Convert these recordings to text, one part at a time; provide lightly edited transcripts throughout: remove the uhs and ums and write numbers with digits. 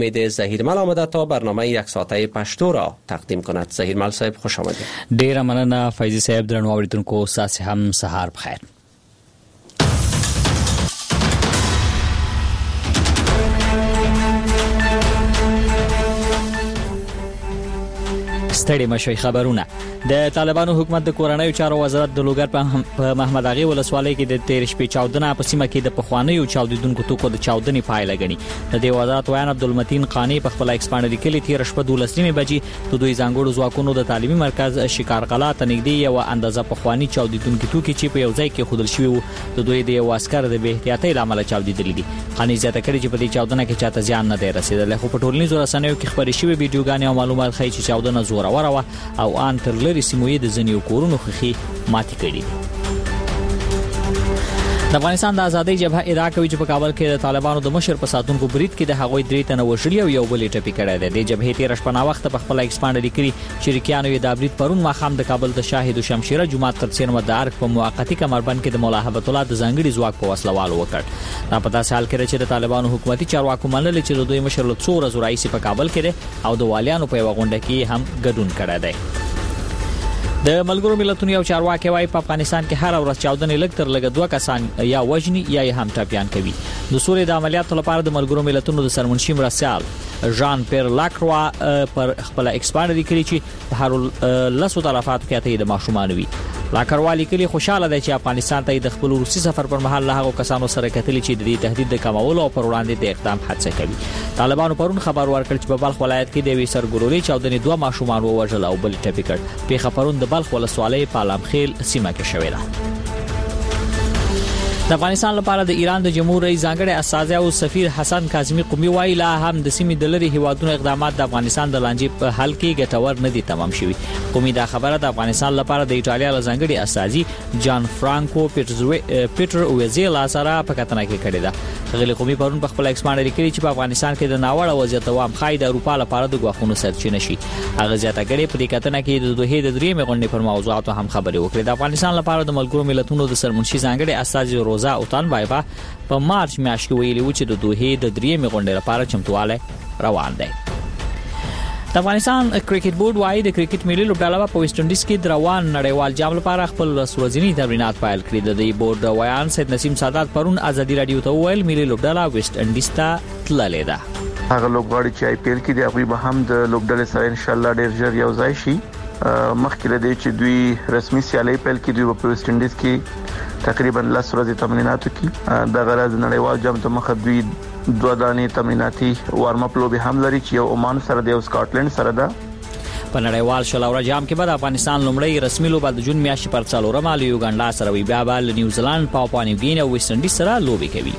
امید ظهیرمل آمده تا برنامه یک ساعته پشتو را تقدیم کند. ظهیرمل صاحب خوش آمدید. ډیر مننه فیضی صاحب. درنو اوریدونکو تاسو هم سهار بخیر. ستړي مشوي خبرونه. د طالبانو حکومت د کورنیو چارو وزارت د لوګر په محمد اغي ولسوالۍ کې د 13 شپې چاودنه په سیمه کې د پخوانیو چاودیدونکو توکو د چاودنې پایله غني. د دې وزارت ویان عبدالمتین قانی په خپل ایکسپانډ لیکلي 13 شپه 12 بجې د دوی ځانګړو ځواکونو د تعلیمي مرکز شکارقلا ته نږدې یو اندازه پخوانی چاودیدونکو توکي چې په یو ځای کې خودل شوی وو د دوی د یو عسكر د بې احتیاطۍ لامل چاودیدل دي. قانی زیاته کړي چې په دې چاودنه کې چاته زیان نه دی رسیدلی، خو په ټولنیزو رسنیو کې خبرې شوې ویډیوګانې او معلومات ښیي چې چاودنه زوروره او ان تر لري سیموي د ځنیو کورونو خخي ماتي کړي. د افغانستان د ازادۍ جبهه ادعا کوي چې په کابل کې د طالبانو د مشر په ساتونکو برید کې د هغوی درې تنه وژلي او یو بل ټپي کړی دی. د جبهې 13 شپه نا وخت په خپل ایکسپانډ لیکلي شریکانو یې د برید پرون ماښام د کابل د شاهد شمشیره جمعه تر څیر مدارک په موقتی کمربند کې د مولا هبت الله د ځانګړي ځواک په وسله والو وکړ. دا په داسې حال کې چې د طالبانو حکومتي چارواکو منل چې د دوی مشر له څو ورځې راځي په کابل کې او د والیانو په یو غونډه کې هم ګډون کړی دی. د ملګرو ملتونو یو چارواکي وايي په افغانستان کې هر ورځ چاودنې لږ تر لږه 2 کسان یا وژني یا هم ټپيان کوي. د سوري د عملیاتو لپاره د ملګرو ملتونو د سرمنشي مرسل ژان پیر لاکروا پر خپل ایکسپانډ لیکلي چې په هر لاسو طرفاتو کې ته د ماشومان وي. لاکروا لیکلي خوشاله دی چې افغانستان ته د خپل روسي سفر پر مهال له هغو کسانو سره کتلي چې د دې تهدید د کمولو او پر وړاندې د اقدام هڅه کوي. طالبانو پرون خبر ورکړ چې په بلخ ولایت کې د وی سرګوري چاودنې 2 ماشومان ووژل او بل ټپي کړ. پیښه پرون د بلخ ولسوالۍ په علمخیل سیمه کې شوې ده. د افغانستان لپاره د ایران د جمهور رئیس ځانګړي استازی او سفیر حسن کاظمی قومي وایي لا هم د سیمې د لري هیوادونو اقدامات د افغانستان د لانجې په حل کې ګټور نه دي تمام شوي. قومي دا خبره د افغانستان لپاره د ایټالیا له ځانګړي استازي جان فرانکو پیټر ویزیلا سره په کتنه کې کړې ده. غلی قومي پرون په خپل ایکسپانډ لیکلي چې په افغانستان کې د ناوړه وضعیت دوام خای د اروپا لپاره د غوښتنو سرچینه شي. هغه زیاته کړي په دې کتنه کې د دوه د درې غونډې پر موضوعاتو هم خبرې وکړې. د افغانستان لپاره د ملګرو ملتونو د سرمنشي ځانګړي استازي روزا اوتان بایبا په مارچ میاشت کې ویلي و چې د دوه د درې غونډې لپاره چمتواله روان دی. د افغانستان کرکټ بورډ وايي د کرکټ ملي لوبډله په ویسټ انډیز کې د روان نړیوال جام لپاره خپل ورځنی تمرینات پیل کړي. د دې بورډ ویان سید نسیم سادات پرون ازادي رادیو ته ویل ملي لوبډله ویسټ انډیز ته تللې ده. هغه لوبغاړي چې آی پی ایل کې دی هغه به هم د لوبډلې سره ان شاء الله ډیر ژر یو ځای شي. مخکې لدی چې دوی رسمي سیالي پیل کړي دوی په ویسټ انډیز کې تقریبا 10 ورځې تمرینات کوي. د غرض نړیوال جام ته مخ دوی 2 دانې تمریناتي وارم اپ لوبي هم لري چې عمان سره دی او سکاټلند سره ده. په نړیوال شلوره جام کې به افغانستان لومړی رسمي لوبه د جون میاشتې پر 4 مال یوګانډا سره وي. بیا به نیوزیلند پاپوا نیو ګینی او ویسټ انډیز سره لوبي کوي.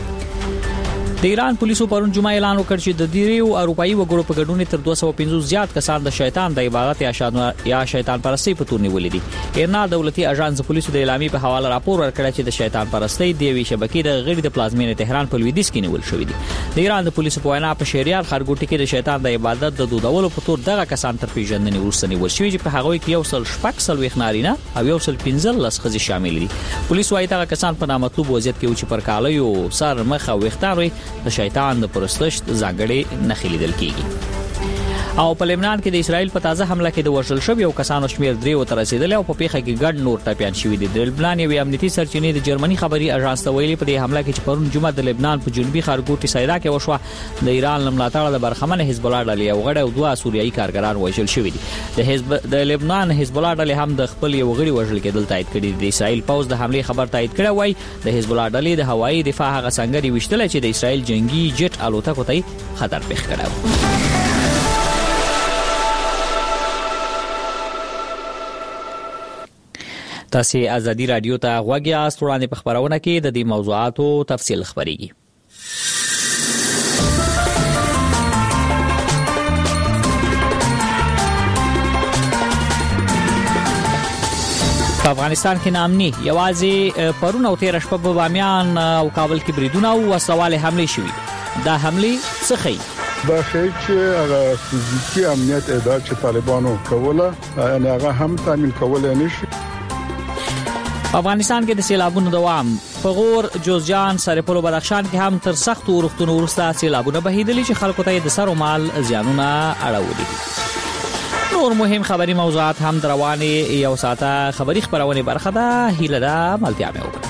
د ایران پولیسو پرون جمعه اعلان وکړ چې د دیریو اروپایي وګړو په ګډون تر 250 زیات کسان د شیطان د عبادت یا شیطان پرستی په تور نیولې دي. ایرنا دولتي اژانس پولیسو د اعلامیې په حواله راپور ورکړ چې د شیطان پرستی د وی شبکې د غړي د پلازمینې تهران په لویدیځ کې نیول شوې دي. د ایران د پولیسو په وینا په شهریار خرګوټي کې د شیطان د عبادت د دودولو په تور دغه کسان تر پیژندنې وروسته نیول شوي چې په هغه کې یو سل شپږ سلويخ نارینه او یو سل 15 ښځې شامل دي. پولیس وايي دغه کسان په نامطلوب وضعیت کې چې پر کالیو سر مخ او وختاري د شیطان د پرستش ځانګړي نښې لیدل کیږي. او په لبنان کې د اسرایل په تازه حمله کې د وژل شویو کسانو شمیر 3 ته رسیدلی او په پیښه کې ګډ نور ټپيان شوي دي. د لبنان یو امنیتي سرچینې د جرمني خبري اژانس ته ویلي په دې حمله کې چې پرون جمعه د لبنان په جنوبي خارګوټي سایدا کې وشوه د ایران لملاتړ د برخمن حزب الله ډلې او غړي او 2 سوریایي کارګران وژل شوي دي. د لبنان حزب الله ډلې هم د خپل یو غړي وژل کېدل تایید کړي. د اسرایل پوز د حمله خبر تایید کړی وای د حزب الله ډلې د هوایي دفاع هغه څنګه وشتل چې د اسرایل جنگي جټ الوتکو ته خطر پیښ کړو. تاسو ازادي رادیو ته غوږی یاست. وړاندې په خبرونه کې د دې موضوعاتو تفصیل خبريږي. په افغانستان کې نامني یوازې پرون او 13 شپه په بامیان او کابل کې بریدونه او وسلواله حمله شوې. دا حمله څه ښيي؟ دا ښيي چې هغه فزیکي امنیت اداره چې طالبانو کوله یعنی هغه هم تامین کولای نشي. په افغانستان کې د سیلابونو دوام په غور، جوزجان، سرپل او بدخشان کې هم تر سختو اورښتونو وروسته سیلابونه بهیدلي چې خلکو ته د سر او مال زیانونه اړولي دي. نور مهم خبري موضوعات هم د روانې یو ساعته خبري خبرونه برخه ده. هیله ده ملتیا مې وکړه.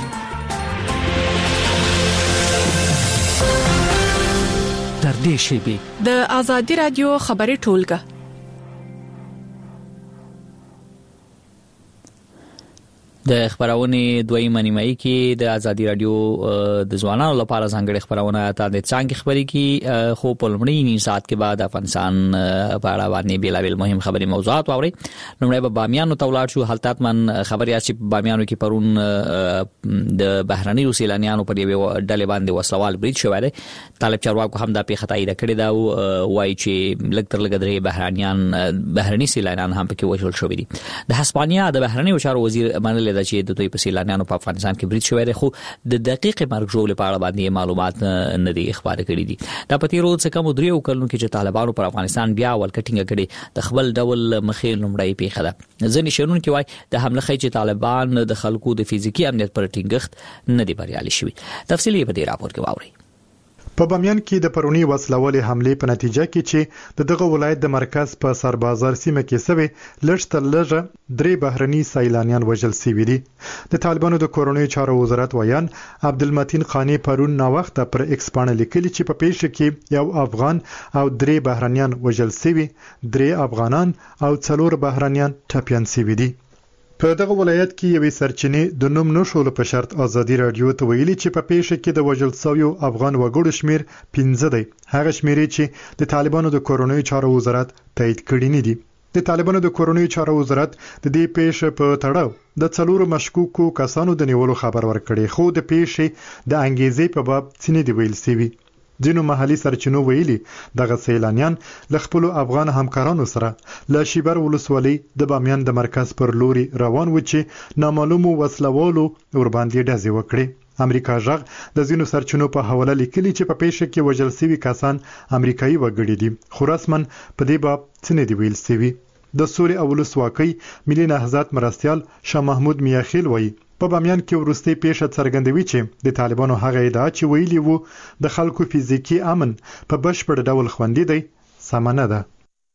در دې شیبې د آزادي رادیو خبري ټولګه د خبرونه دویمه نیمایي کې د آزادي رادیو د ځوانانو لپاره ځانګړي خبرونه تاسو څنګه خبري کې خو په لومړی نیم ساعت کې بعد افغانستان په اړه باندې بیلابل مهم خبري موضوعات واوري. لومړی به بامیانو ته ولاړ شو. حالتمن خبري چې بامیانو کې پرون د بهرني سیلانیانو په یوه ډلې باندې وسلوال برید شوی دی. طالب چارواکو هم د پیښه تایید کړې ده او وايي چې لږ تر لږه درې بهرني سیلانیان هم پکې وژل شوي دي. د هسپانیا د بهرني چارو وزیر منل دا چې د دوی په سیلانیانو په افغانستان کې برید شوی دی، خو د دقیق مرګ ژوبل په اړه باندې معلومات نه دي خبره کړې دي. دا په تیرو څه کم دریو کلونو کې چې طالبانو پر افغانستان بیا ولکټینګ کړي د خپل ډول مخې لومړی پیښه ده. ځینې شنونکي وایي د حمله خې چې طالبان د خلکو د فزیکی امنیت پر ټینګښت نه دی بریالي شوي. تفصیلی په دې راپور کې واورئ. په بامیان کې د پرونی وسلوالې حمله په نتیجه کې چې دغه ولایت د مرکز په سربازار سیمه کې سوي لږ تر لږه درې بهرني سیلانیان وژل شوي دي. د طالبانو د کورونی چارو وزارت ویان عبدالمتین خانی پرون نا وخت پر ایکس باندې لیکلي چې په پیښه کې یو افغان او درې بهرنیان وژل شوي، درې افغانان او څلور بهرنیان ټپيان شوي دي. په دغه ولایت کې یوې سرچینې د نوم نشول په شرط آزادي رادیو ته ویلي چې په پیښه کې د وژل شویو افغان وګړو شمیر 15 دی، هغه شمیرې چې د طالبانو د کورونی چارو وزارت تایید کړی نه دي. د طالبانو د کورونی چارو وزارت د دې پیښې په تړاو د څلورو مشکوکو کسانو د نیولو خبر ورکړي، خو د پیښې د انګیزې په باب څه نه دی ویل شوی. ځینو محلي سرچینو ویلي دغه سیلانیان له خپل افغان همکارانو سره له شیبر ولسوالۍ د بامیان د مرکز پر لوري روان و چې نامعلومو وسلوالو ور باندې ډزې وکړي. امریکا ژغ د ځینو سرچینو په حواله لیکلي چې په پیښه کې وژل شوي کسان امریکایي وګړي دي، خو رسمن په دې باب څه نه دی ویل شوی. د سوري او ولسواکۍ ملي نهضت مرستيال شاه محمود میاخیل وایي په بامیان کې ورستي پیښه څرګندوي چې د طالبانو هغه ادعا چې ویلي وو د خلکو فزیکی امن په بشپړ ډول خوندي دی سم نه ده.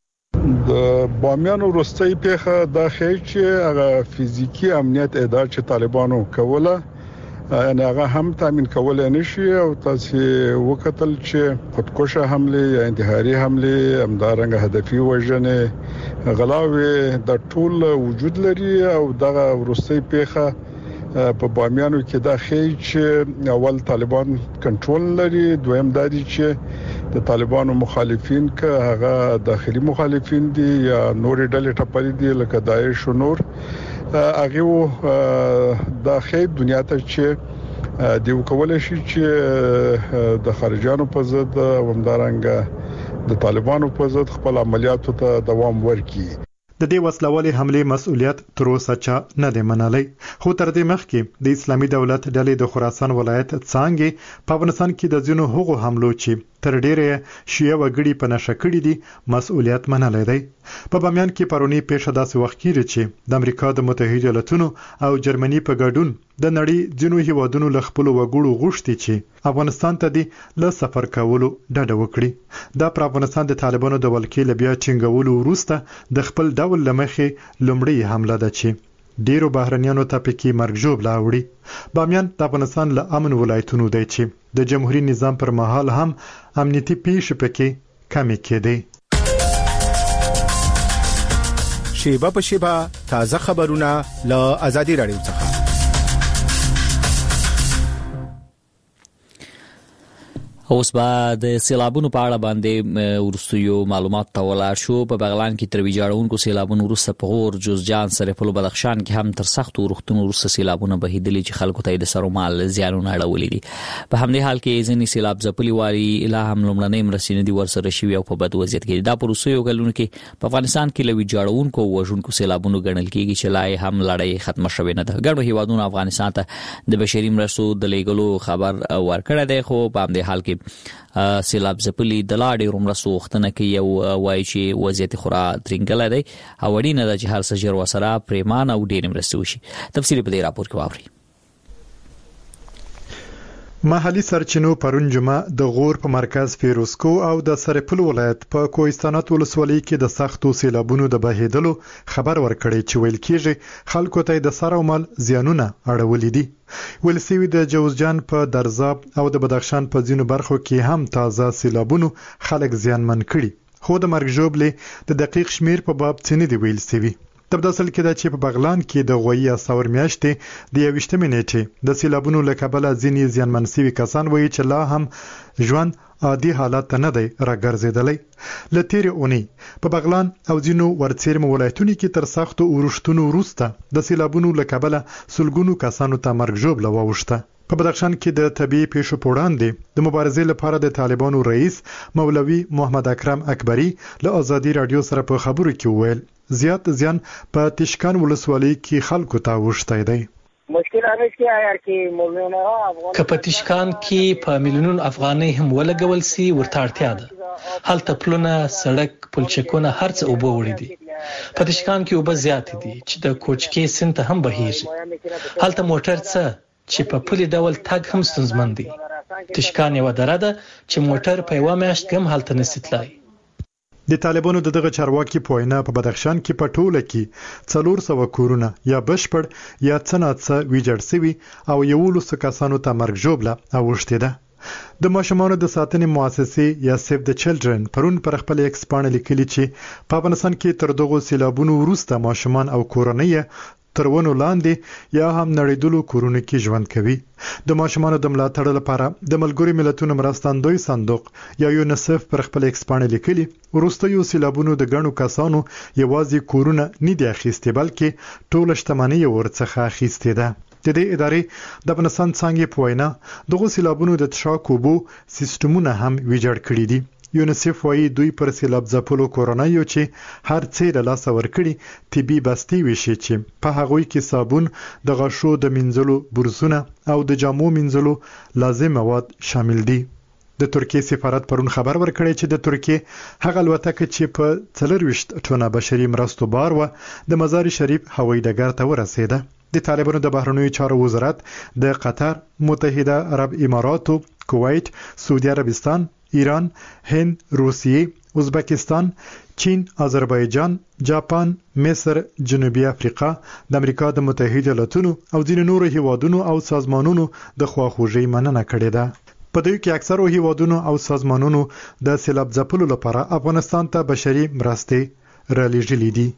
د بامیان ورستي پیښه د خېچ هغه فزیکی امنیت ادعا چې طالبانو کوله ان هغه هم تامین کول نه شي او تاسو وکتل چې خودکشه حمله یا انتحاري حمله همدارنګه هدفي وژنه غلاوي د ټول وجود لري او دغه ورستي پیښه په بامیانو کې دا خېچ اول طالبان کنټرول لري، دویم دا دي چې د طالبانو مخالفین که هغه داخلي مخالفین دي یا نور ډلې ټپلې دي لکه داعش او نور هغه دا خېچ دنیا ته چې دی وکول شي چې د خارجانو په ضد ومدارنګ د طالبانو په ضد خپل عملیاتو ته دوام ورکړي. د دې وسلوالې حمله مسؤلیت تر اوسه چا نه دی منلی، خو تر دې مخکې د اسلامي دولت ډلې د خراسان ولایت څنګه په افغانستان کې د ځینو هغو حملو چې تر ډیره شیعه وګړي په نشه کړي دي مسؤلیت منلی دی. په بامیان کې پرونی پیښه داسې وخت کې چې د امریکا د متحده ایالاتونو او جرمني په ګډون د نړۍ ځینو هیوادونو له خپل وګړو غوښتي چې افغانستان ته د ل سفر کولو ډډه وکړي. دا پر افغانستان د طالبانو د ولکې لبیا ټینګولو وروسته د خپل ډول لمخې لومړی حمله ده چې ډیرو بهرنیانو ته پکې مرګ ژوب لاوړي. بامیان د افغانستان له امن ولایتونو دی چې د جمهوریت نظام پر مهال هم امنیتي پیښې پکې کمې کېدې. شیبه په شیبه تازه خبرونه له آزادي رادیو څخه. اوس به د سیلابونو په اړه باندې ورستیو معلومات تولار شو. په بغلان کې تر ویجاړونکو سیلابونو وروسته په غور، جوزجان، سرپل او بدخشان کې هم تر سختو اورښتونو وروسته سیلابونه بهیدلي چې خلکو ته د سر او مال زیانونه اړولي دي. په همدې حال کې ځینې سیلاب ځپلي واري لا هم لومړنۍ مرستې نه دي ورسره شوي او په بد وضعیت کې. دا په وروستیو کلونو کې په افغانستان کې له ویجاړونکو او وژونکو سیلابونو ګڼل کېږي چې لا هم لړۍ ختمه شوې نه ده. ګڼو هیوادونو افغانستان ته د بشري مرستو د لیږلو خبر ورکړی دی، خو په همدې حال کې سیلاب ځپلي د لا ډېرو مرستو غوښتنه کوي او وایي چې وضعیت خورا ترینګلی دی او اړینه ده چې هر څه ژر ورسره پرېمان او ډېرې مرستې وشي. تفصیل په دې راپور کې واورئ. محلي سرچینو پرون جمعه د غور په مرکز فیروزکو او د سرپل ولایت په کوهستانات ولسوالۍ کې د سختو سیلابونو د بهیدلو خبر ورکړی چې ویل کېږي خلکو ته د سر او مال زیانونه اړولې دي. ویل سوي د جوزجان په درزاب او د بدخشان په ځینو برخو کې هم تازه سیلابونو خلک زیانمن کړي خو د مرګ ژوبلې د دقیق شمیر په باب څه نه دی ویل سوي. تبداسل کې دا چې په بغلان کې د غوي اساور میاشتې د 28 نیټې د سیلابونو له کبله ځینې زیانمن شوي کسان وایي چې لا هم ژوند عادي حالت ته نه دی راګرځېدلی. له تېرې اونۍ په بغلان او ځینو ورڅېرمو ولایتونو کې تر سختو اورښتونو وروسته د سیلابونو له کبله سلګونو کسانو ته مرګ ژوبله واوښته. په بدخشان کې د طبيعي پیښو په وړاندې د مبارزې لپاره د طالبانو رئیس مولوي محمد اکرم اکبری له ازادي رادیو سره په خبرو کې وویل زیات زیان په تشکان ولسوالۍ کې خلکو ته وشتای دی. مشکل هغه کې آیا کې مولونه افغان کپتشکان کې په میلیونونو افغانۍ هم ولګول سي ورته اړتیا ده. هلته پلونه سړک پلچکونه هرڅه اوبه وړي دي. په تشکان کې اوبه زیات دي چې د کوچکې سیند ته هم بهیږي. هلته موټر څه چې په پلي ډول تګ هم ستونزمن دي. تشکان یو دره ده چې موټر په یوه میاشت کې هم هلته نشي تللی. د طالبانو دغه چارواکي په وینا په بدخشان کې په ټوله کې 400 کورونه یا بشپړ یا څنګه ویجاړ شوي او 11 کسانو ته مرګ ژوبله اوښتې ده. د ماشومانو د ساتنې مؤسسې یا سیف د چلډرن پرون پر خپل ایکس باندې لیکلي چې په افغانستان کې تر دغه سیلابونو وروسته ماشومان او کورنۍ ترونو لاندې یا هم نړیدلو کورونو کې ژوند کوي. د ماشومانو د ملاتړ لپاره د ملګرو ملتونو مرستندوی صندوق یا یونیسف پر خپل ایکس باندې لیکلي وروستیو سیلابونو د غنو کسانو یوازې کورونه نه دي اخیستي بلکې ټول شتمنۍ ورڅخه اخیستي ده. د دې ادارې د افغانستان څنګه په وینا دغه سیلابونو د تشاک اوبو سیستمونه هم ویجاړ کړي دي. یونیسف وايي دوی پر سیلاب ځپلو کورنیو چې هر څه له لاسه ورکړي طبي بستي وشي چې په هغوی کې صابون د غشو د منځلو برسونه او د جامو منځلو لازم مواد شامل دي. د ترکیه سفارت پرون خبر ورکړی چې د ترکیه هغه الوتکه چې په 24 ټنه بشري مرستو بار و د مزار شریف هوایي ډګر ته ورسېده. د طالبانو د بهرنیو چارو وزارت د قطر، متحده عرب اماراتو، کویت، سعودي عربستان، ایران، هند، روسیه، ازبکستان، چین، آذربایجان، جاپان، مصر، جنوبي افریقا، د امریکا د متحده ایالاتونو او ځینو نورو هیوادونو او سازمانونو د خواخوږي مننه کړې ده. په دوی کې اکثرو هیوادونو او سازمانونو د سیلاب ځپلو لپاره افغانستان ته بشري مرستې رالېږلې دي.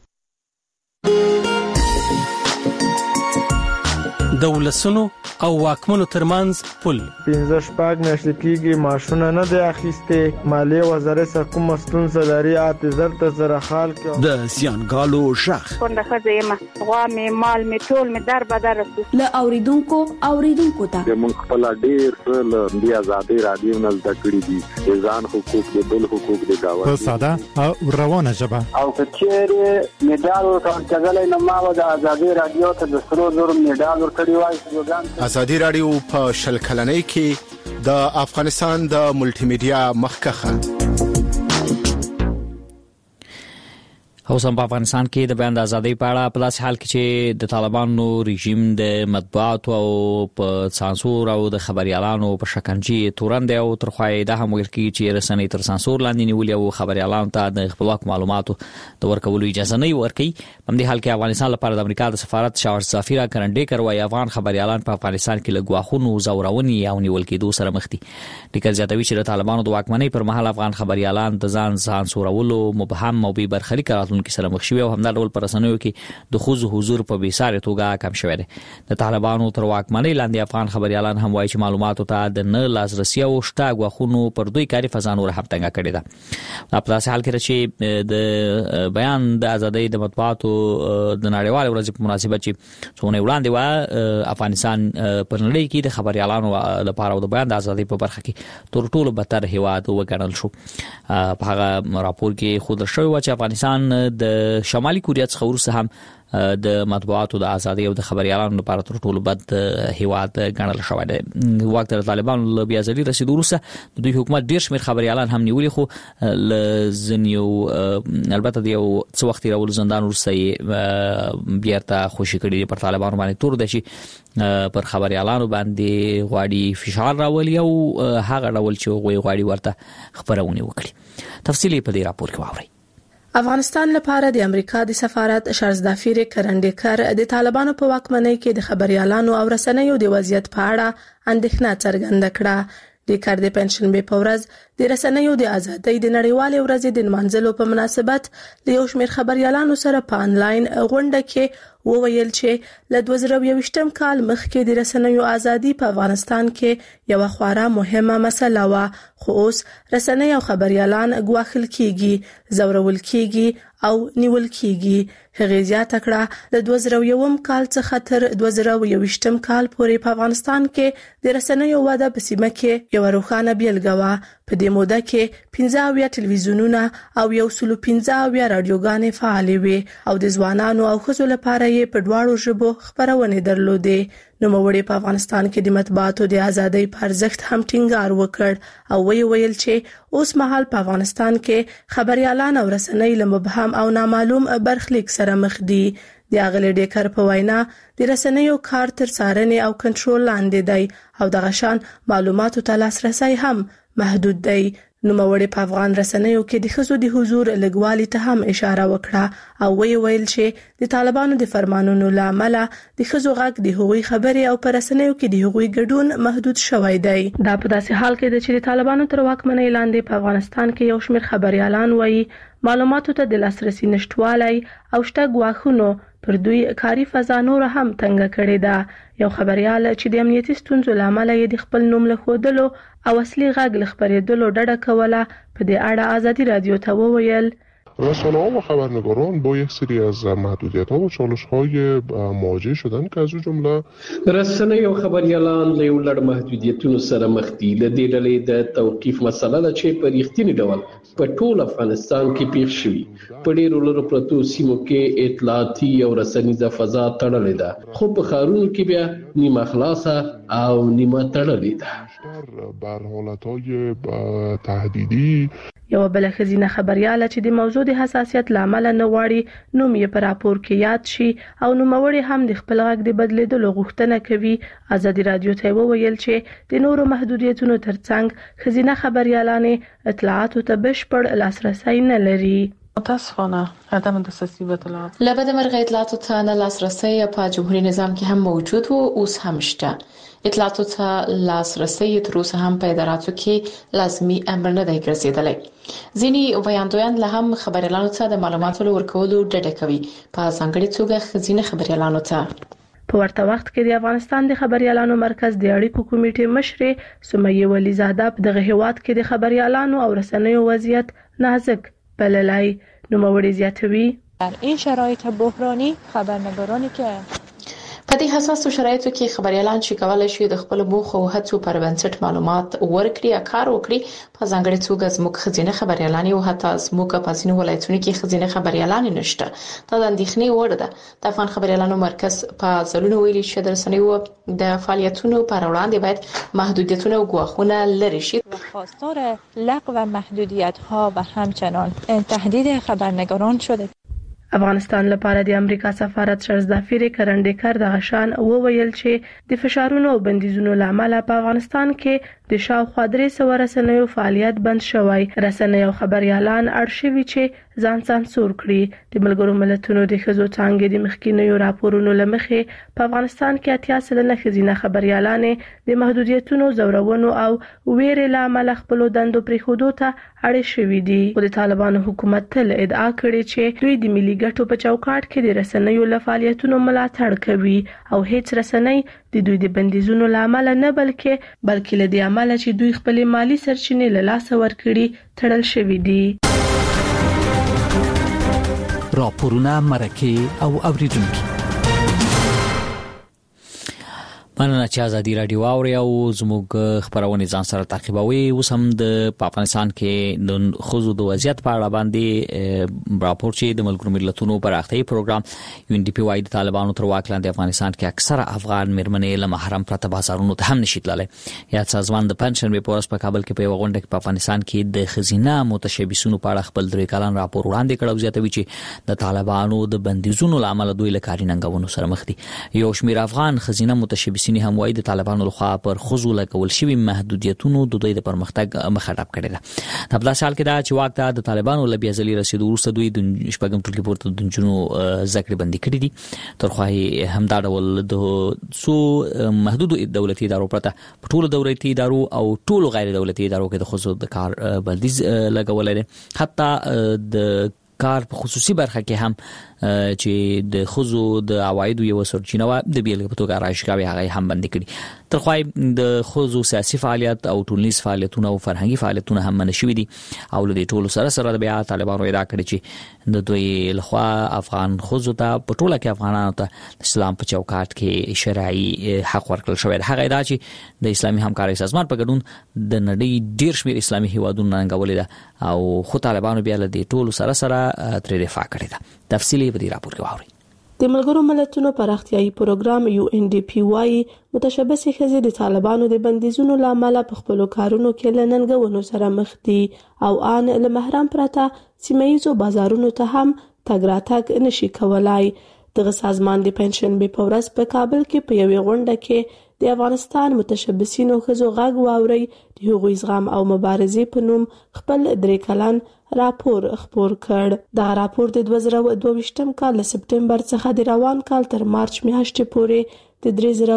د ولسونو او واکمنو ترمنځ پل 15 میاشتې کېږي ماشونه نه دی اخیسته. مالیه وزارت کوم ستونزه لري اعتذار ته سره حال کې د سیانګالو شخ څنګه خزیمه غوا می مال می ټول می در بدر له اوریدونکو ته موږ خپل ډیر له بیا آزادي رادیو نه زده کړی دي ځان حقوق د بل حقوق د داوا په ساده او روانه ژبه او کچېره میډال ورته کېدلای نه ما د آزادي رادیو ته د سرو زر میډال ورکړی وای. ازادي رادیو په شل کلنۍ کې د افغانستان د ملټي میډیا مخکخه اوسم په افغانستان کې د بیان د ازادۍ په اړه په داسې حال کې چې د طالبانو رژیم د مطبوعاتو او په سانسور او د خبريالانو په شکنجه تورند او ترخوای د هم ویل کې چې رسنۍ تر سانسور لاندې نیولې او خبريالانو ته د خپلواک معلوماتو د ورکولو اجازه نه ورکړي. په دې حال کې افغانستان لپاره د امریکا د سفارت شاور سفیر کرنډیکر وايي افغان خبريالان په افغانستان کې لګواخونو زورونی او نیول کېدو سره مخ دي. ډیکل زیاتوي چې د طالبانو د واکمنۍ پر مهال افغان خبريالان د ځان سانسورولو مبهم او بې برخلیک راتلونکي سره مخ شوي او همدا ډول پر رسنیو کې د خوځ حضور په بیساره توګه کم شوی دی. د طالبانو تر واکمنۍ لاندې افغان خبريالان هم وایي چې معلوماتو ته د نه لاسرسي او شته غوښونو پر دوی کاری فضا نور هم تنګه کړې ده. په داسې حال کې چې د بیان د ازادۍ د مطبوعاتو د نړیوال ورځ په مناسبت چې څونه وړاندې و افغانستان په نړۍ کې د خبريالانو لپاره د بیان د ازادۍ په برخه کې تر ټولو بدتر هیواد وګڼل شو. په هغه راپور کې خود شوی و چې افغانستان د شمالي کوریا څخه وروسته هم د مطبوعاتو د ازادۍ او د خبريالانو لپاره تر ټولو بد هیواد ګڼل شوی دی. وخت د طالبانو له بیا ځلې رسیدو وروسته د دوی حکومت ډیر شمېر خبريالان هم نیولي، خو لزنیو البته د یو څو وخت راول زندان وروسته بیرته خوشی کړي پر طالبانو باندې تور دي چې پر خبريالانو باندې غواړي فشار راولي او هغه ډول چې غواړي ورته خبرونه وکړي. تفصیلی په دې راپور کې واورئ. افغانستان لپاره د امریکا د سفارت شارزدافیر کرنډیکر د طالبانو په واکمنۍ کې د خبريالانو او رسنیو د وضعیت په اړه اندېښنه څرګنده کړه. د کار د پنځشنبه په ورځ د رسنیو د ازادۍ د نړیوالې ورځې د نمانځلو په مناسبت د یو شمېر خبريالانو سره په انلاین غونډه کې وویل چې له 2021م کال مخکې د رسنیو ازادي په افغانستان کې یو خورا مهمه مسله و، خو اوس رسنۍ او خبريالان ګواښل کیږي، زورول کیږي او نیول کیږي. هغه زیاته کړه د 2001م کال څخه تر 2022م کال پورې په افغانستان کې د رسنیو وده په سیمه کې یو روښانه بیلګه و. په دې موده کې 15 ټلویزیونونه او 115 رادیوګانې فعالې وې او د ځوانانو او ښځو لپاره یې په دواړو ژبو خبرونه درلودې. نوموړي په افغانستان کې د مطبوعاتو د ازادۍ پر ارزښت هم ټینګار وکړ او ویل چې اوس مهال په افغانستان کې خبريالان او رسنۍ له مبهم او نامعلوم برخلیک سره مخ دي. د اغلی ډیکر په وینا د رسنیو کار تر څارنې او کنټرول لاندې دی او د غشان معلوماتو ته لاسرسي هم محدود دی. نوموړي په افغان رسنیو کې د ښځو د حضور لګوالي ته هم اشاره وکړه او ویل چې د طالبانو د فرمانونو لامل د ښځو غږ د هغوی خبرې او په رسنیو کې د هغوی ګډون محدود شوی دی. دا په داسې حال کې د چې د طالبانو تر واکمنۍ لاندې په افغانستان کې یو شمېر خبريالان وایي معلوماتو ته د لاسرسي نشټوالی او شته ګواښونو پر دوی کاری فضا نور هم تنګ کړي ده. یو خبريال چې د امنیتي ستونزو لامل یې د خپل نوم له ښودلو او اصلي غږ له خبرېدلو ډډه کوله په دې اړه آزادی رادیو ته وویل رسانه‌ها و خبرنگاران با یک سری از محدودیت‌ها و چالش‌های مواجه شدن که از جمله رسنۍ او خبريالان له یو لړ محدودیتونو سره مخ دي. له دې ډلې د توقیف مسله ده چې په ریښتیني ډول په ټول افغانستان کې پیښ شوی. په ډیرو لرو پرتو سیمو کې اطلاعاتي او رسنیزه فضا تړلې ده، خو په ښارونو کې بیا نیمه خلاصه او نیمه تړلې ده. بر حالت‌های تهدیدی یو بل خزینه خبرياله چې د موضوع د حساسیت لامل نه غواړي نوم یې پر راپور کې یاد شي او نوموړي هم د خپل غږ د بدلیدلو غوښتنه کوي. آزادی رادیو ته وویل چې د نورو محدودیتونو ترڅنګ خزینه خبريالانې اطلاعاتو ته بشپړ لاسرسي نه لري. متاسفانه عدم دسترسی به اطلاعات لبد مرغ اطلاعاتو ته نه لاسرسي په جمهوریت نظام کې هم موجود و، اوس هم شته. اطلاعاتو ته لاسرسي تر اوسه هم په اداراتو کې لازمي امر نه دی ګرځیدلی. ځینې ویاندویان له هم خبريالانو ته د معلوماتو ورکولو ډډه کوي، په ځانګړي توګه خزینه خبريالانو ته. په ورته وخت کې د افغانستان د خبريالانو مرکز د اړیکو کمیټې مشرې سمیه ولیزاده په دغه هیواد کې د خبريالانو او رسنیو وضعیت نازک بللای. نوموړي زیاتوي در این شرایط بحرانی خبرنگارانی که په دې حساسو شرایطو کې خبريالان چې کولای شي د خپل موخو او هڅو پر بنسټ معلومات ورکړي یا کار وکړي، په ځانګړي توګه زموږ خزینه خبريالان او حتی زموږ په ځینو ولایتونو کې خزینه خبريالان نشته. دا د اندېښنې وړ ده. د افغان خبريالانو مرکز په ځلونو ویلي چې د رسنیو د فعالیتونو پر وړاندې باید محدودیتونه او ګواښونه لرې شي. خواستار لغو محدودیت‌ها و همچنان تهدید خبرنگاران شده. افغانستان لپاره د امریکا سفارت شارزدافیر کرنډیکر د غشان وویل چې د فشارونو او بندیزونو لامل په افغانستان کې د شاوخوا 300 رسنیو فعالیت بند شوی. رسنۍ او خبريالان اړشوي چې ځان سانسور کړي. د ملګرو ملتونو د ښځو څانګې د مخکینیو راپورونو لمخې په افغانستان کې 80% خزینه خبريالان د محدودیتونو، زورونو او ویرې لامل خپل دندو پریښودو ته اړ شوي دي. د طالبانو حکومت تل ادعا کړې چې دوی د ملي ګټو په چوکاټ کې د رسنیو له فعالیتونو ملاتړ کوي او هیڅ رسنۍ د دوی د بندیزونو لامل نه بلکې له دې عمله چې دوی خپل مالی سرچینې له لاسه ورکړي تړل شوي دي. راپورونه مرکه او اوریدونکو مننه چې ازادي رادیو اوري او زموږ خبرونه ځان سره تعقیبوي. اوس هم د افغانستان کې د خوځو د وضعیت په اړه باندې راپور چې د ملګرو ملتونو پراختیايي پروګرام UNDP وايي د طالبانو تر واک لاندې افغانستان کې اکثره افغان مېرمنې له محرم پرته بازارونو ته هم نشي تللی. یا سازمان د پنځن په پورس په کابل کې په غونډه کې په افغانستان کې د خزینه متشبثینو په اړه خپل درې کلن راپور وړاندې کړو. زیاتوي چې د طالبانو د بندیزونو لامل دوی له کاري ننګونو سره مخ دي. یو شمېر افغان خزینه متشبثین هم وايي د طالبانو لخوا پر خزو لګول شوی محدودیتونو د دوی د پرمختګ مخه ډب کړی ده. د بل سال کې دا چې واک ته د طالبانو له بیازلي رسیدو وروسته دوی د شپږم ټولګي پورته د جنونو ذکر بندي کړی دي. ترخوای هم دا ډول د سو محدود دولتي ادارو پرته ټول دولتي ادارو او ټول غیر دولتي ادارو کې د خزو د کار بندیز لګول دي. حتی د کار په خصوصي برخه کې هم چې د خزو د عوایدو یو سرچینه و د بیلګې په توګه راشکاوي هغه هم بند کړي. ترخوای د خزو سیاسي فعالیت او ټولنیز فعالیتونه او فرهنګي فعالیتونه هم منشوي دي او له ټولو سره بیا طالبانو ادعا کړې چې د دوی لخوا افغان خزو ته په ټوله کې افغانانو ته اسلام په چوکاټ کې شرعي حق ورکړل شوی. هغه ادعا چې د اسلامي همکارۍ سازمان په ګډون د نړۍ ډیر شمېر اسلامي هیوادونو ننګولې ده او خو طالبانو بیا له ټولو سره تر دفاع کړې ده. تفصیلی په دې راپور کې واورئ. د ملګرو ملتونو پراختیايي پروګرام UNDP وايي متشبثې ښځې د طالبانو د بندیزونو لامل په خپل کارونو کې له ننګونو سره مخ دي او ان له محرم پرته سیمه‌یزو بازارونو ته هم تګ راتګ نشي کولای. دغه سازمان د پنځشنبه په ورځ په کابل کې په یوې غونډه کې د افغانستان متشبثینو ښځو غږ واوري د هغوی زغم او مبارزې په نوم خپل درې کلن راپور خپور کړ. دا راپور د 2022 کال له سپټمبر څخه د روان کال تر مارچ میاشتې پورې د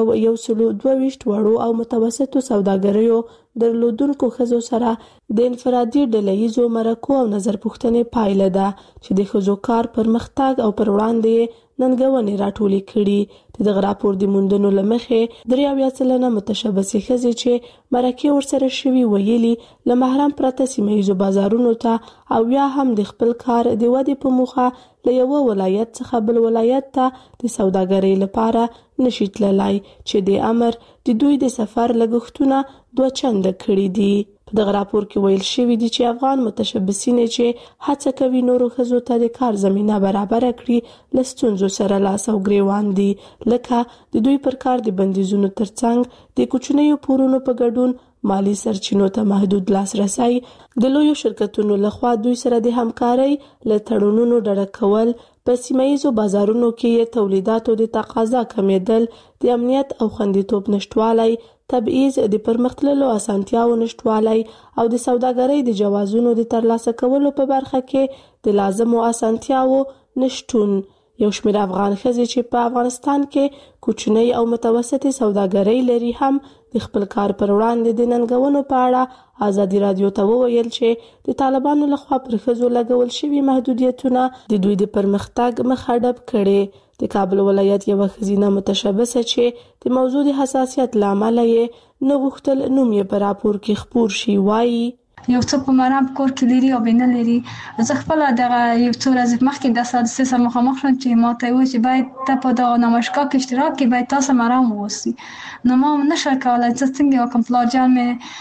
3022 وړو او متوسطو سوداګریو درلودونکو ښځو سره د انفرادي ډله‌ییزو مرکو او نظر پوښتنې پایله ده چې د ښځو کار پرمختګ او پر وړاندې ننګونې راټولې کړي. دغه راپور د موندنو لمخې 83% متشبثې ښځې چې مرکې ورسره شوي ویلي له محرم پرته سیمه‌ییزو بازارونو ته او یا هم د خپل کار د ودې په موخه له یو ولایت څخه بل ولایت ته د سوداګرۍ لپاره نشي تللی چې د امر د دوی د سفر لګښتونه 2 چنده کړي دي. په دغه راپور کې ویل شوی دی چې افغان متشبثین چې هڅه کوي نورو ښځو ته د کار زمينه برابر کړي له ستونزو سره لاس او ګریوان دي، لکه د دوی پر کار د بندیزونو ترڅنګ د کوچنیو پورونو په ګډون مالی سرچینو ته محدود لاسرسي، د لویو شرکتونو لخوا دوی سره د همکارۍ له تړونونو ډډه کول، په سیمه‌ییزو بازارونو کې تولیداتو د تقاضا کمیدل، د امنیت او خوندیتوب نشټوالی، تبعیض، د پرمختللو اسانتیاو نشټوالی او د سوداګرۍ د جوازونو د ترلاسه کولو په برخه کې د لازمو اسانتیاو نشټون. یو شمېر افغان ښځې چې په افغانستان کې کوچنۍ او متوسطې سوداګرۍ لري هم د خپل کار پر وړاندې د ننګونو په اړه ازادي رادیو ته وویل چې د طالبانو لخوا پر ښځو لګول شوي محدودیتونه د دوی د پرمختګ مخه ډب کړي. د کابل ولایت یو ښځینه متشبثه چې د موضوع د حساسیت له امله یې نه غوښتل نوم یې په راپور کې خپور شي وایي یو څه په مرام کور کې لري او بینه لري. زه خپل دغه یو څو ورځې مخکې د حادثې سره مخامخ شوم چې ما ته وایي چې باید ته په دغه نمایشګاه کې اشتراک کې باید تاسو مرام ووسی. نو ما نشه کولای چې څنګه وکم، پلار جان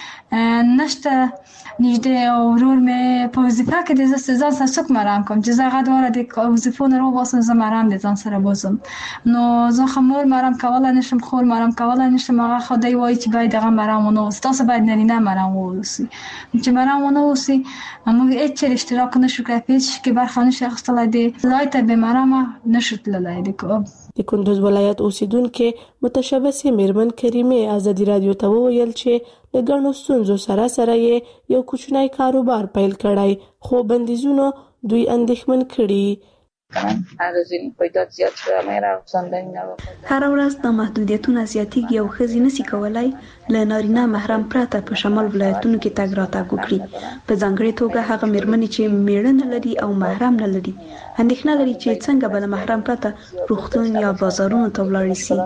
مې نشته نږدې او ورور مې په وظیفه کې د ځان سره څوک مرام کوم چې زه هغه دواره د وظیفو نه وباسم، زه مرام د ځان سره بوزم. نو زه خمور مرام کولای نشم، خور مرام کولای نشم. هغه خدای وایي چې باید هغه مرام ونه ووسی، تاسو باید نارینه مرام ووسی. چې مرام ونه ووسی موږ هیڅ اشتراک نشو کولی، هیڅ کې برخه نشو اخیستلی، د ځای ته به مرام نشو تللی. د کندوز ولایت اوسیدونکو متشبثه میرمن کریمه ازادي رادیو ته وویل چې د ګڼو ستونزو سره سره یو کوچنی کاروبار پیل کړی، خو بندیزونو دوی اندېښمن کړي. هر ورځ د محدودیتونو زیاتېږي او ښځې نشي کولای له نارینه محرم پرته په شمال ولایتونو کې تګ راتګ وکړي. په ځانګړې توګه هغه میرمنې چې میړه نه لري او محرم نه لري اندېښنه لري چې څنګه به له محرم پرته روغتون یا بازارونو ته ولاړ شي.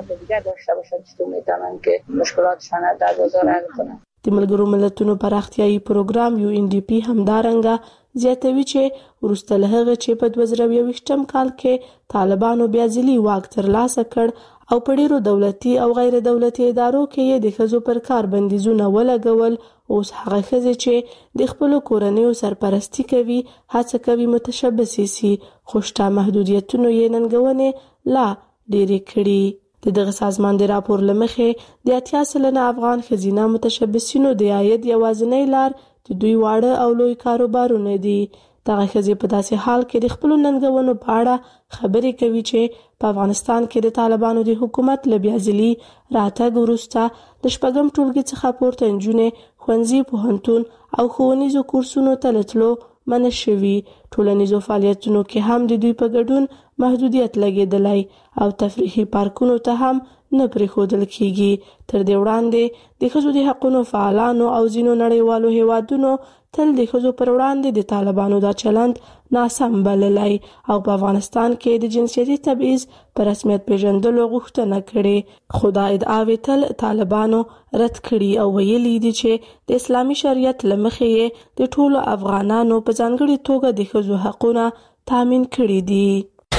د ملګرو ملتونو پراختیايي پروګرام UNDP همدارنګه زیاتوي چې وروسته له هغه چې په 2022 کال کې طالبانو بیا ځلي واک ترلاسه کړ او په ډیرو دولتي او غیر دولتي ادارو کې د ښځو پر کار بندیزونه ولګول. اوس هغه ښځې چې د خپلو کورنیو سرپرستی کوي هڅه کوي متشبثې سي، خو شته محدودیتونو یې ننګونې لا ډېرې کړي. دغه سازمان د راپور له مخې د 80% افغان ښځینه متشبثینو د عاید یوازینۍ لار د دوی واړه او لوی کاروبارونه دي. دغه ښځې په داسې حال کې د خپلو ننګونو په اړه خبرې کوي چې په افغانستان کې د طالبانو د حکومت له بیازلي راتګ وروسته د 6م ټولګي څخه پورته نجونې ښوونځي، پوهنتون او ښوونیزو کورسونو ته له تلو منع شوي. ټولنیزو فعالیتونو کې هم د دوی په ګډون محدودیت لګېدلی او تفریحي پارکونو ته هم نه پرېښودل کېږي. تر دې وړاندې د ښځو د حقونو فعالانو او ځینو نړیوالو هیوادونو تل د ښځو پر وړاندې د طالبانو دا چلند ناسم بللی او په افغانستان کې د جنسیتي تبعیض په رسمیت پیژندلو غوښتنه کړې، خو دا ادعاوې تل طالبانو رد کړي او ویلي دي چې د اسلامي شریعت له مخې یې د ټولو افغانانو په ځانګړې توګه د ښځو حقونه تامین کړي دي.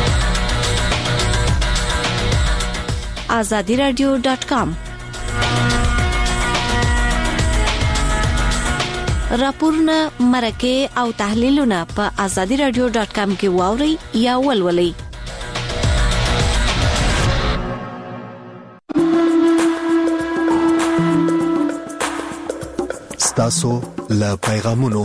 azadiradio.com راپورونه، مرکې او تحلیلونه په azadiradio.com کې واورئ یا ولولئ. ستاسو له پیغامونو.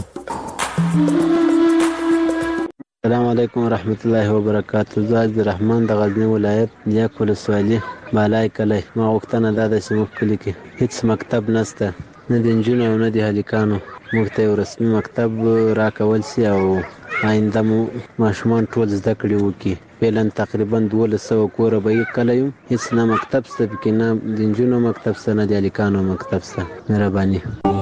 السلام علیکم ورحمت الله وبرکاته. زه عبدالرحمن د غزنی ولایت نیک ولسوالي بالای کلی. ما غوښتنه دا ده چې موږ کلي کې هیڅ مکتب نشته، نه د نجونو او نه د هلکانو. موږ ته یو رسمي مکتب راکول سي او آینده مو ماشومان ټول زده کړې وکړي. فعلا تقریبا 1200 کوره به یې کلی یم، هیڅ نه مکتب شته پکې، نه د نجونو مکتب شته نه د هلکانو مکتب شته. مهرباني.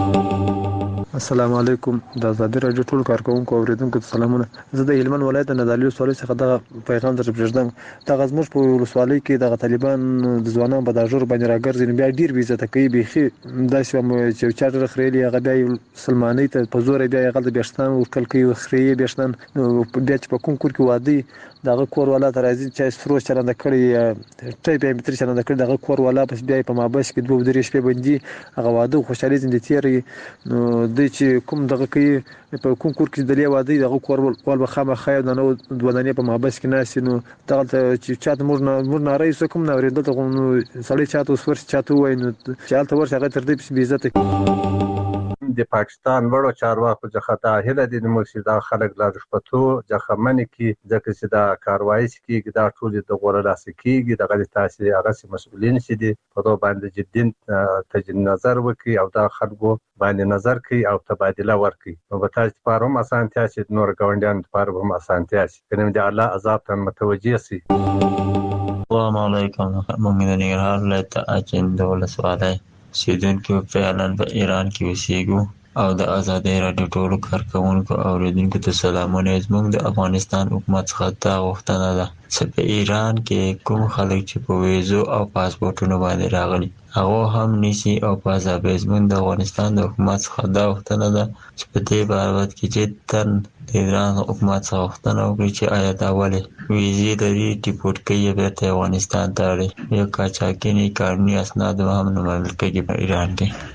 السلام علیکم. د آزادي راډیو ټول کارکونکو او اوریدونکو ته سلامونه. زه د هلمند ولایت د نادعلي ولسوالۍ څخه دغه پیغام درته پرېږدم. دغه زموږ په ولسوالۍ کې دغه طالبان د ځوانانو په داژور باندې راګرځي، نو بیا ډېر بې عزته کوي. بیخي داسې وم چې یو چا ډېره خریلي، هغه بیا یو سلمانۍ ته په زوره بیا یې هغلته بېشتان ورکړل کوي، خرې یې بېشتان. نو بیا چې په کوم کور کې واده وي د هغه کور والا ته راځي، چا یې فروش چلنده کړی، ټیپ یې متري چلنده کړی، د هغه کور والا پس بیا یې په مابس کې 2-3 شپې بندي، هغه واده خوشحالي ځینې تېروي. نو دوی چې کوم دغه کوي په کوم کور کې د لې واده دغه کور وال به خامخا یو دانه 2 دانې په محبس کې ناستي. نو دغلته چې چاته موږ ناری څه کوم نه اورېدل، دغه نو سړی چاته اوس ورسي چاته ووایي، نو چې هلته ورسي هغه تر دې پسې بې عزته. د پاکستان وړو چارواکو څخه دا هیله دي چې دا خلک لا د شپتو ځخه منې کړي، ځکه چې دا کاروایي چې کېږي دا ټولې د غوره لاسه کېږي. دغه د تاسې هغسې مسؤلین چې دي په دغه باندې جدي نظر وکړي او دا خلکو باندې نظر کوي او تبادله ورکړي. نو به تاسو لپاره هم اسانتیا شي، د نورو ګاونډیانو لپاره هم اسانتیا شي، کنه د الله عذاب ته متوجه شي. السلام علیکم. موږ د ننګرهار ولایت اچین د ولسوالۍ اوسېدونکي فعلا په ایران کې اوسېږو او د آزادۍ راډیو ټولو کارکوونکو او اوریدونکو ته سلامونه. زموږ د افغانستان حکومت څخه دا غوښتنه ده چې په ایران کې کوم خلک چې په ویزو او پاسپورټونو باندې راغلي هغه هم نیسي او په ازابې. زموږ د افغانستان د حکومت څخه دا غوښتنه ده چې په دې بابت کې جداً د ایران حکومت څخه غوښتنه وکړي چې آیا دا ولې ویزې لري، ډیپورټ کوي بیرته افغانستان ته اړوي، یا قاچاقي قانوني اسناد هم نه منل کېږي په ایران کې.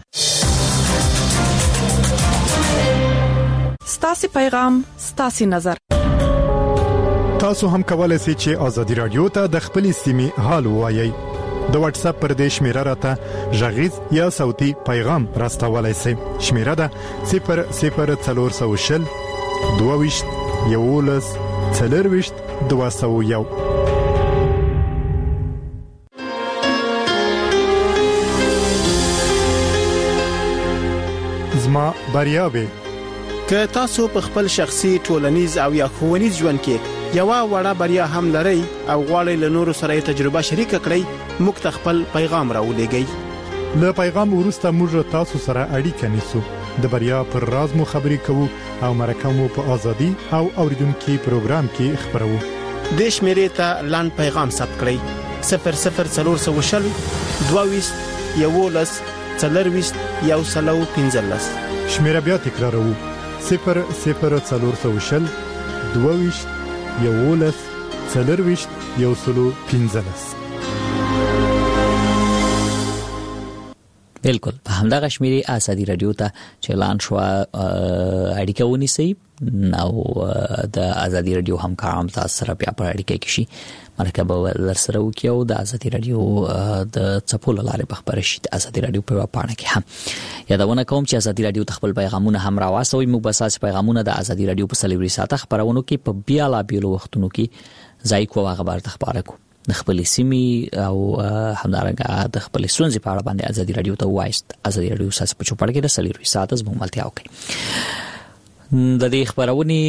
ستاسو پیغام، ستاسو نظر. تاسو هم کولای شئ چې آزادي رادیو ته د خپل سیمې حال ووایي. د واتس اپ پر دې شمیره راته ژغیز یا صوتي پیغام راستولای شئ. شمیره ده 00420 22 11 40 201. زما بریاوي. که تاسو په خپل شخصي، ټولنیز او یا ښوونیز ژوند کې یو وړه بریا هم لرئ او غواړئ له نورو سره تجربه شریک کړئ، موږ ته خپل پیغام راولېږئ. له پیغام وروسته موږ تاسو سره اړیکه نیسو، د بریا پر راز مو خبرې کوو او مرکه مو په ازادي او اوریدونکو پروګرام کې خبرو. د شمیرې ته لاند پیغام ثبت کړئ 00420 22 11 40 115. شمیره بیا تکرارو 00420 22 11 40 115. بالکل په همدغه شمیرې ازادي رادیو ته چلان شو اړیکه ونیسي او د ازادي رادیو همکاران تاسو سره بیا په اړیکه کې شي مرکه به لرسره وکيو د ازادي رادیو د چپول لارې بخبر شي د ازادي رادیو په پاڼه کې هم یادونه کوم چې ازادي رادیو خپل پیغامونه هم راوستوي موږ به اساس پیغامونه د ازادي رادیو په سلیوري ساته خبرونو کې په بیاله بیلو وختونو کې ځای کوه خبر ته خبره کو د خپل سیمې او همدارنګه د خپل سونځي په اړه باندې ازادي رادیو ته وایست ازادي رادیو ساس په چوپړ کې د سلیوري ساته زموږ ملتیا وکړي د دې خبرونه